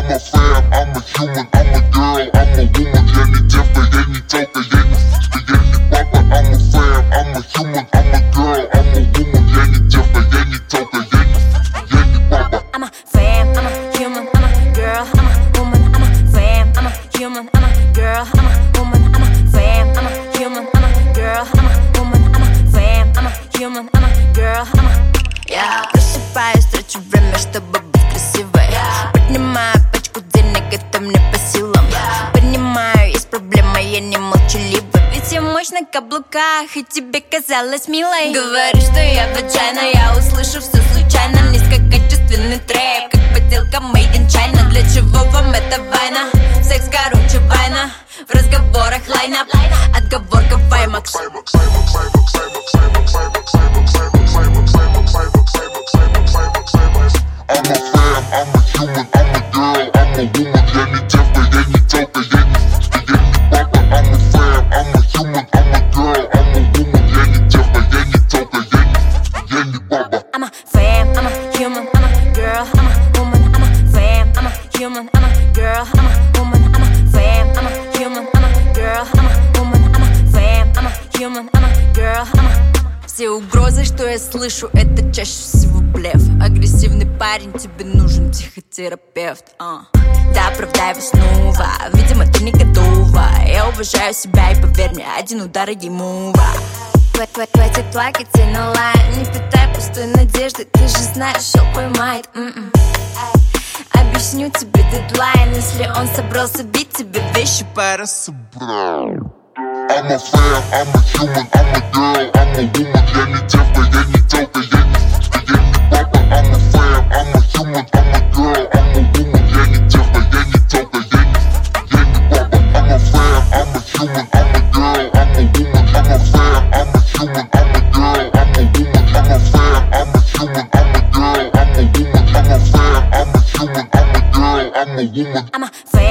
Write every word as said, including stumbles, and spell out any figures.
I'm a fan, I'm a human, I'm a girl, I'm a woman. Я не девка, я не телка, я не фишка, я не папа. I'm a fan, I'm a human, I'm a girl, I'm a woman. Я не девка, я не телка, я не фишка, я не папа. I'm a fan, I'm a human, I'm a girl, I'm a woman. I'm a fan, I'm a human, I'm a girl, I'm a woman. I'm a fan, I'm a human, I'm a girl, I'm a woman. I'm a fan, I'm a human, I'm a girl, I'm a... Я просыпаюсь, трачу время, чтобы быть красивой. Поднимаю пачку денег, это мне по силам. Понимаю, есть проблема, я не молчалива. Ведь я мощь на каблуках, и тебе казалось милой. Говоришь, что я в отчаянно, я услышу все случайно. Низкокачественный трэп, как поделка made in China. Для чего вам эта война? Секс короче война. В разговорах лайнап, отговорка ваймакс. I'm a fan, I'm a human, I'm a girl, I'm a woman. Я не девка, я не телка, я не фишка, я не папа. I'm a fan, I'm a human, I'm a girl, I'm a woman. Я не девка, я не телка, я не фишка, я не папа. I'm a fan, I'm a human, I'm a girl, I'm a woman. I'm a fan, I'm a human, I'm a girl, I'm a woman. I'm a fan, I'm a human, I'm a girl, I'm a woman. I'm a fan, I'm a human, I'm a girl, I'm a... Все угрозы, что я слышу, это чаще всего блеф. Агрессивный парень, тебе нужен психотерапевт. uh. Да, оправдай его снова, видимо, ты не готова. Я уважаю себя и поверь мне, один удар и мува. Хватит плакать и на лайн, не питай пустой надежды. Ты же знаешь, что поймает. м-м. Объясню тебе дедлайн, если он собрался бить тебе вещи, пора собрать. I'm a fan, I'm a human, I'm a girl, I'm a woman. Я не девка, я не телка, я не фишка, я не папа. I'm a fan, I'm a human, I'm a girl, I'm a woman. Я не девка, я не телка, я не фишка, я не папа. I'm a fan, I'm a human, I'm a girl, I'm a woman. I'm a fan, I'm a human, I'm a girl, I'm a woman. I'm a fan, I'm a human, I'm a girl, I'm a woman. I'm a fan, I'm a human, I'm a girl, I'm a woman. I'm a fan.